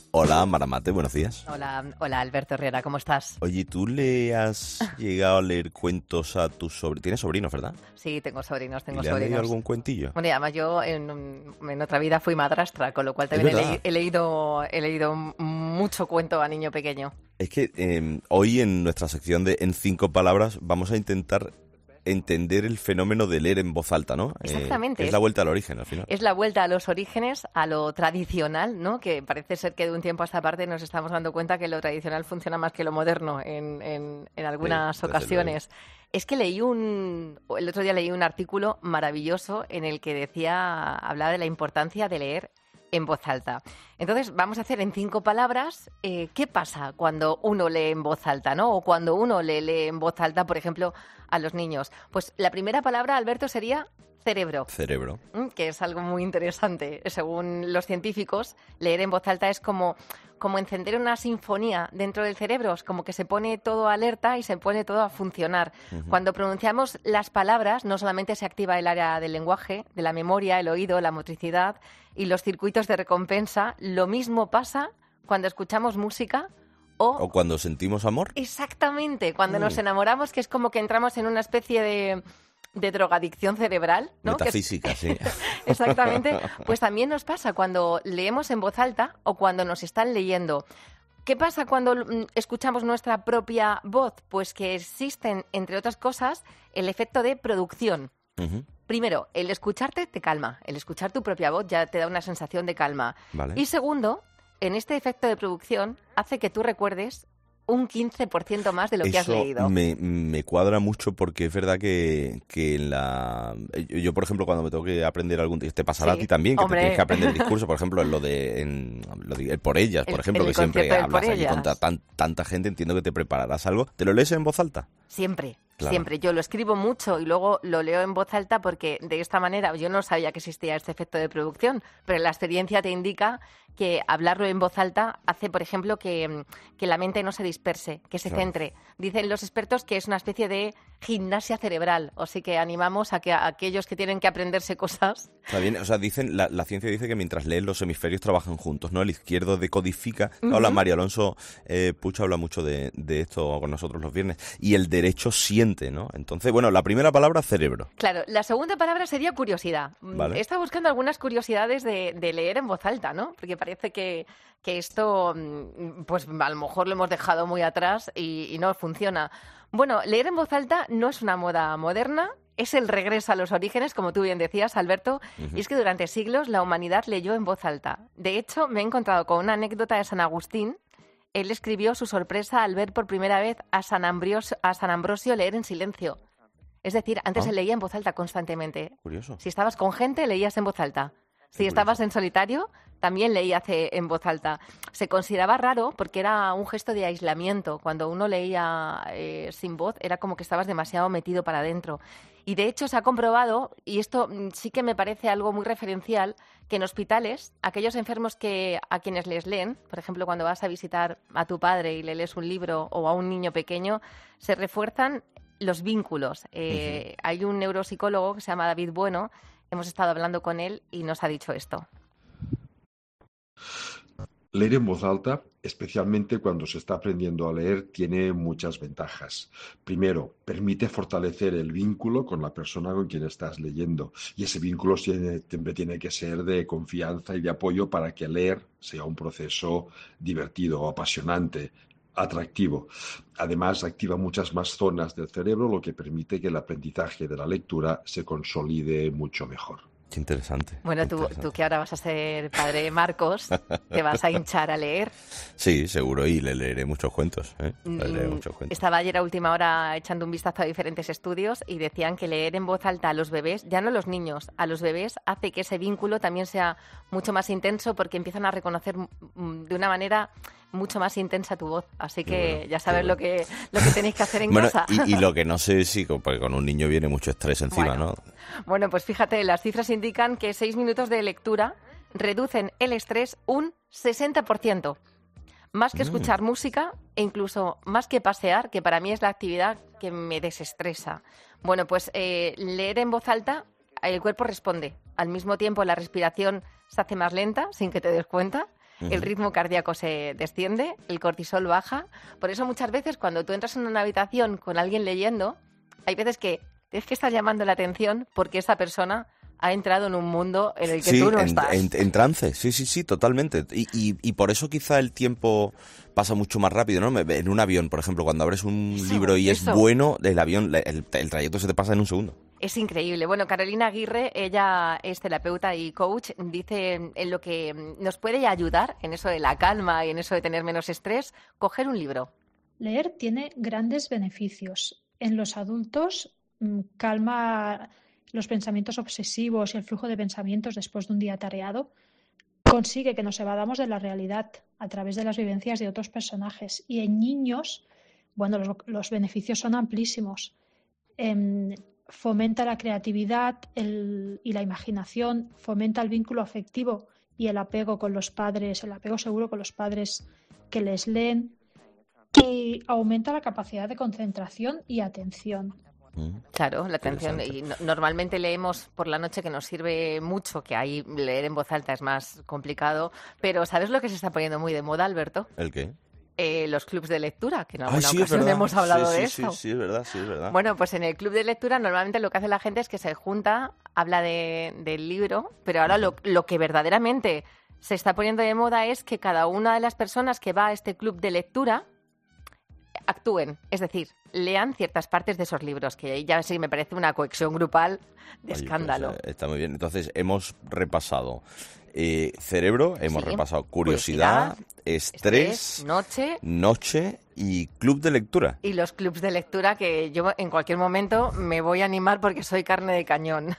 Hola, Maramate, buenos días. Hola Alberto Herrera, ¿cómo estás? Oye, ¿tú le has llegado a leer cuentos a tus sobrinos? ¿Tienes sobrinos, verdad? Sí, tengo sobrinos. ¿Y le has leído algún cuentillo? Bueno, y además yo en otra vida fui madrastra, con lo cual también he leído mucho cuento a niño pequeño. Es que hoy en nuestra sección de En 5 palabras vamos a intentar entender el fenómeno de leer en voz alta, ¿no? Exactamente. Es la vuelta al origen, al final. Es la vuelta a los orígenes, a lo tradicional, ¿no? Que parece ser que de un tiempo a esta parte nos estamos dando cuenta que lo tradicional funciona más que lo moderno en algunas ocasiones. Es que el otro día leí un artículo maravilloso en el que hablaba de la importancia de leer en voz alta. Entonces, vamos a hacer en 5 palabras qué pasa cuando uno lee en voz alta, ¿no? O cuando uno lee en voz alta, por ejemplo, a los niños. Pues la primera palabra, Alberto, sería cerebro. Cerebro. Que es algo muy interesante. Según los científicos, leer en voz alta es como encender una sinfonía dentro del cerebro, es como que se pone todo alerta y se pone todo a funcionar. Uh-huh. Cuando pronunciamos las palabras, no solamente se activa el área del lenguaje, de la memoria, el oído, la motricidad y los circuitos de recompensa, lo mismo pasa cuando escuchamos música o cuando sentimos amor. Exactamente, cuando nos enamoramos, que es como que entramos en una especie de drogadicción cerebral, ¿no? Metafísica, sí. Exactamente. Pues también nos pasa cuando leemos en voz alta o cuando nos están leyendo. ¿Qué pasa cuando escuchamos nuestra propia voz? Pues que existen, entre otras cosas, el efecto de producción. Uh-huh. Primero, el escucharte te calma. El escuchar tu propia voz ya te da una sensación de calma. Vale. Y segundo, en este efecto de producción hace que tú recuerdes un 15% más de lo que has leído. Me cuadra mucho porque es verdad que yo, por ejemplo, cuando me tengo que aprender algún... Te pasará a ti también, que te tienes que aprender el discurso, por ejemplo, en lo de el por ellas, por ejemplo, que siempre hablas allí contra tanta gente, entiendo que te prepararás algo. ¿Te lo lees en voz alta? Siempre. Claro. Siempre. Yo lo escribo mucho y luego lo leo en voz alta porque de esta manera yo no sabía que existía este efecto de producción, pero la experiencia te indica que hablarlo en voz alta hace, por ejemplo, que la mente no se disperse, que se centre. Dicen los expertos que es una especie de gimnasia cerebral, así que animamos a que a aquellos que tienen que aprenderse cosas... Está bien, o sea, la ciencia dice que mientras lees los hemisferios trabajan juntos, ¿no? El izquierdo decodifica... Uh-huh. Hola, María Alonso Pucho habla mucho de esto con nosotros los viernes. Y el derecho siente, ¿no? Entonces, bueno, la primera palabra, cerebro. Claro, la segunda palabra sería curiosidad. Vale. He estado buscando algunas curiosidades de leer en voz alta, ¿no? Porque parece que esto, pues a lo mejor lo hemos dejado muy atrás y no funciona. Bueno, leer en voz alta no es una moda moderna, es el regreso a los orígenes, como tú bien decías, Alberto, uh-huh. Y es que durante siglos la humanidad leyó en voz alta. De hecho, me he encontrado con una anécdota de San Agustín. Él escribió su sorpresa al ver por primera vez a San Ambrosio leer en silencio. Es decir, antes se leía en voz alta constantemente. Curioso. Si estabas con gente, leías en voz alta. Si estabas en solitario, también leías en voz alta. Se consideraba raro porque era un gesto de aislamiento. Cuando uno leía sin voz, era como que estabas demasiado metido para adentro. Y de hecho se ha comprobado, y esto sí que me parece algo muy referencial, que en hospitales, aquellos enfermos a quienes les leen, por ejemplo, cuando vas a visitar a tu padre y le lees un libro o a un niño pequeño, se refuerzan los vínculos. Uh-huh. Hay un neuropsicólogo que se llama David Bueno. Hemos estado hablando con él y nos ha dicho esto. Leer en voz alta, especialmente cuando se está aprendiendo a leer, tiene muchas ventajas. Primero, permite fortalecer el vínculo con la persona con quien estás leyendo. Y ese vínculo siempre tiene que ser de confianza y de apoyo para que leer sea un proceso divertido, apasionante, atractivo. Además, activa muchas más zonas del cerebro, lo que permite que el aprendizaje de la lectura se consolide mucho mejor. Qué interesante. Bueno, tú que ahora vas a ser padre Marcos, ¿te vas a hinchar a leer? Sí, seguro, y le leeré muchos cuentos. Estaba ayer a última hora echando un vistazo a diferentes estudios y decían que leer en voz alta a los bebés, ya no a los niños, a los bebés hace que ese vínculo también sea mucho más intenso porque empiezan a reconocer de una manera mucho más intensa tu voz. Así que ya sabes lo que tenéis que hacer en casa. Y lo que no sé si, porque con un niño viene mucho estrés encima, ¿no? Bueno, pues fíjate, las cifras indican que 6 minutos de lectura reducen el estrés un 60%. Más que escuchar música e incluso más que pasear, que para mí es la actividad que me desestresa. Bueno, pues leer en voz alta, el cuerpo responde. Al mismo tiempo la respiración se hace más lenta, sin que te des cuenta. el ritmo cardíaco se desciende, el cortisol baja. Por eso muchas veces cuando tú entras en una habitación con alguien leyendo, hay veces que tienes que estar llamando la atención porque esa persona ha entrado en un mundo en el que tú no estás. En trance, sí, totalmente. Y por eso quizá el tiempo pasa mucho más rápido, ¿no? En un avión, por ejemplo, cuando abres un libro y es bueno, el avión, el trayecto se te pasa en un segundo. Es increíble. Bueno, Carolina Aguirre, ella es terapeuta y coach, dice en lo que nos puede ayudar en eso de la calma y en eso de tener menos estrés, coger un libro. Leer tiene grandes beneficios. En los adultos calma los pensamientos obsesivos y el flujo de pensamientos después de un día atareado, consigue que nos evadamos de la realidad a través de las vivencias de otros personajes. Y en niños, bueno, los beneficios son amplísimos. Fomenta la creatividad y la imaginación, fomenta el vínculo afectivo y el apego con los padres, el apego seguro con los padres que les leen, y aumenta la capacidad de concentración y atención. Claro, la atención. Y normalmente leemos por la noche, que nos sirve mucho, que ahí leer en voz alta es más complicado. Pero ¿sabes lo que se está poniendo muy de moda, Alberto? ¿El qué? Los clubs de lectura, que en alguna ocasión hemos hablado de eso. Sí, es verdad. Bueno, pues en el club de lectura normalmente lo que hace la gente es que se junta, habla del libro, pero ahora lo que verdaderamente se está poniendo de moda es que cada una de las personas que va a este club de lectura actúen, es decir, lean ciertas partes de esos libros, que ya sí me parece una cohesión grupal de escándalo. Pues, está muy bien. Entonces, hemos repasado cerebro, hemos repasado curiosidad, estrés, noche y club de lectura. Y los clubs de lectura, que yo en cualquier momento me voy a animar porque soy carne de cañón.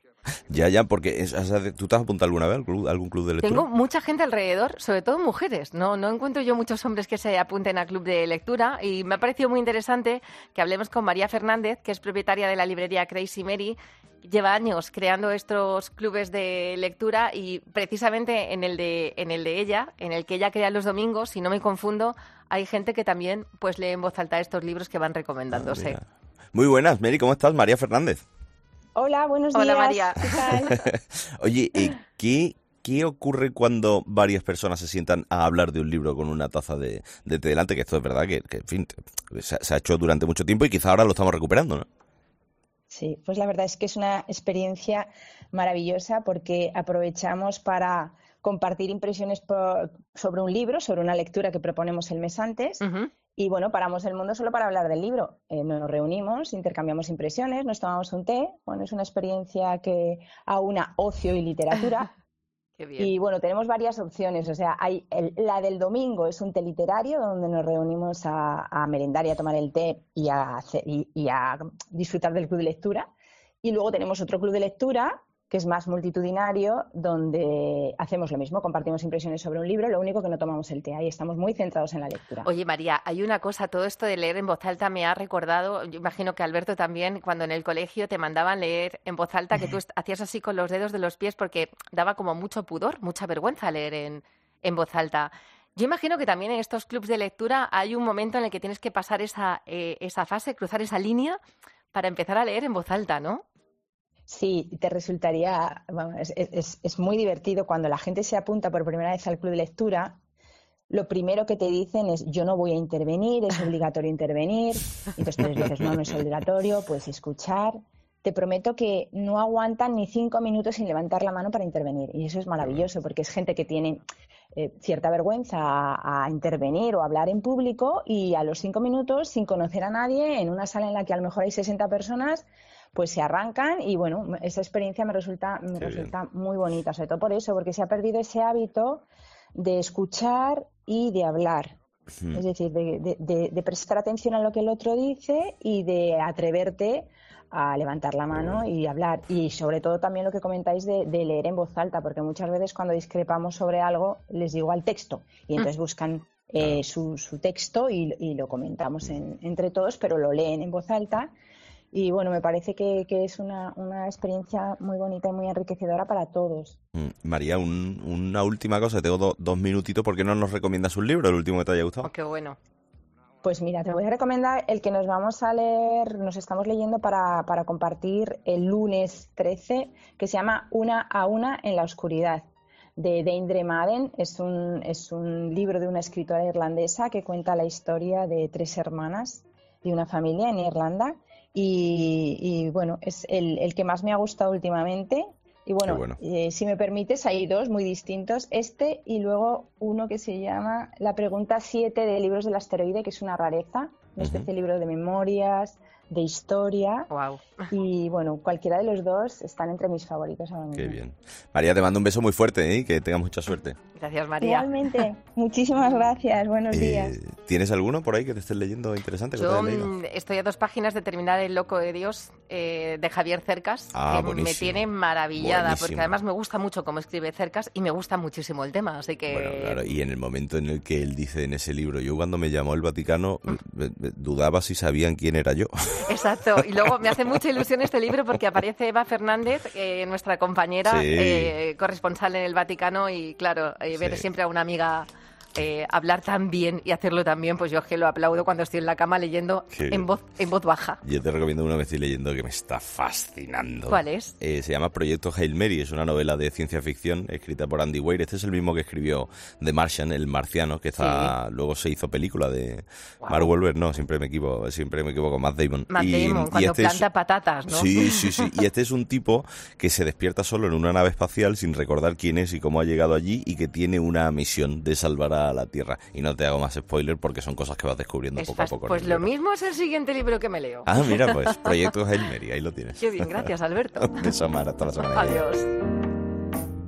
Ya, porque ¿tú te has apuntado alguna vez a algún club de lectura? Tengo mucha gente alrededor, sobre todo mujeres. No encuentro yo muchos hombres que se apunten a club de lectura, y me ha parecido muy interesante que hablemos con María Fernández, que es propietaria de la librería Crazy Mary. Lleva años creando estos clubes de lectura, y precisamente en el de ella, en el que ella crea los domingos, si no me confundo, hay gente que también pues lee en voz alta estos libros que van recomendándose. Muy buenas, Mary, ¿cómo estás? María Fernández. Hola, buenos días. Hola, María. ¿Qué tal? Oye, ¿qué ocurre cuando varias personas se sientan a hablar de un libro con una taza de té delante? Que esto es verdad que en fin, se ha hecho durante mucho tiempo y quizá ahora lo estamos recuperando, ¿no? Sí, pues la verdad es que es una experiencia maravillosa, porque aprovechamos para compartir impresiones sobre un libro, sobre una lectura que proponemos el mes antes. Uh-huh. Y bueno, paramos el mundo solo para hablar del libro. Nos reunimos, intercambiamos impresiones, nos tomamos un té. Bueno, es una experiencia que aúna ocio y literatura. Qué bien. Y bueno, tenemos varias opciones. O sea, la del domingo es un té literario, donde nos reunimos a merendar y a tomar el té y a disfrutar del club de lectura. Y luego tenemos otro club de lectura, que es más multitudinario, donde hacemos lo mismo, compartimos impresiones sobre un libro, lo único que no tomamos el té, ahí estamos muy centrados en la lectura. Oye, María, hay una cosa, todo esto de leer en voz alta me ha recordado, yo imagino que Alberto también, cuando en el colegio te mandaban leer en voz alta, que tú hacías así con los dedos de los pies porque daba como mucho pudor, mucha vergüenza leer en voz alta. Yo imagino que también en estos clubs de lectura hay un momento en el que tienes que pasar esa fase, cruzar esa línea para empezar a leer en voz alta, ¿no? Sí, te resultaría, bueno, es muy divertido cuando la gente se apunta por primera vez al club de lectura. Lo primero que te dicen es: yo no voy a intervenir, es obligatorio intervenir. Y entonces tú les dices: no es obligatorio, puedes escuchar. Te prometo que no aguantan ni 5 minutos sin levantar la mano para intervenir. Y eso es maravilloso, porque es gente que tiene cierta vergüenza a intervenir o a hablar en público, y a los 5 minutos, sin conocer a nadie, en una sala en la que a lo mejor hay 60 personas, pues se arrancan. Y bueno, esa experiencia me resulta muy bonita, sobre todo por eso, porque se ha perdido ese hábito de escuchar y de hablar. Uh-huh. Es decir, de prestar atención a lo que el otro dice y de atreverte a levantar la mano y hablar. Y sobre todo también lo que comentáis de leer en voz alta, porque muchas veces cuando discrepamos sobre algo les digo al texto, y entonces buscan su texto y lo comentamos entre todos, pero lo leen en voz alta. Y bueno, me parece que es una experiencia muy bonita y muy enriquecedora para todos. María, una última cosa, tengo 2 minutitos. ¿Por qué no nos recomiendas un libro, el último que te haya gustado? Oh, qué bueno. Pues mira, te voy a recomendar el que nos vamos a leer, nos estamos leyendo para compartir el lunes 13, que se llama Una a una en la oscuridad, de Deindre Maden. Es un libro de una escritora irlandesa que cuenta la historia de 3 hermanas de una familia en Irlanda. Y bueno, es el que más me ha gustado últimamente. Y bueno. Si me permites, hay 2 muy distintos. Y luego uno que se llama La pregunta 7 de Libros del Asteroide, que es una rareza, una especie de libro de memorias, de historia. Wow. Y bueno, cualquiera de los 2 están entre mis favoritos ahora mismo. Qué bien. María, te mando un beso muy fuerte, y que tengas mucha suerte. Gracias, María. Igualmente. Muchísimas gracias. Buenos días. ¿Tienes alguno por ahí que te estés leyendo interesante? Yo estoy a 2 páginas de terminar El loco de Dios, de Javier Cercas, que buenísimo. Me tiene maravillada, Buenísimo. porque además me gusta mucho cómo escribe Cercas y me gusta muchísimo el tema, así que... Bueno, claro, y en el momento en el que él dice en ese libro, yo cuando me llamó el Vaticano dudaba si sabían quién era yo. Exacto, y luego me hace mucha ilusión este libro porque aparece Eva Fernández, nuestra compañera, corresponsal en el Vaticano, y claro, ver siempre a una amiga hablar tan bien y hacerlo tan bien, pues yo es que lo aplaudo cuando estoy en la cama leyendo en voz baja. Yo te recomiendo uno que estoy leyendo que me está fascinando. ¿Cuál es? Se llama Proyecto Hail Mary, es una novela de ciencia ficción escrita por Andy Weir. Este es el mismo que escribió The Martian, El Marciano, que luego se hizo película de Mark Wahlberg. No, siempre me equivoco, Matt Damon. Matt Damon, cuando planta patatas, ¿no? Sí. Y este es un tipo que se despierta solo en una nave espacial sin recordar quién es y cómo ha llegado allí, y que tiene una misión de salvar a la Tierra. Y no te hago más spoiler porque son cosas que vas descubriendo poco a poco. Pues lo mismo es el siguiente libro que me leo. Mira, pues Proyecto Hail Mary, ahí lo tienes. Qué bien, gracias, Alberto. Un beso, Mar, hasta la semana que viene. Adiós.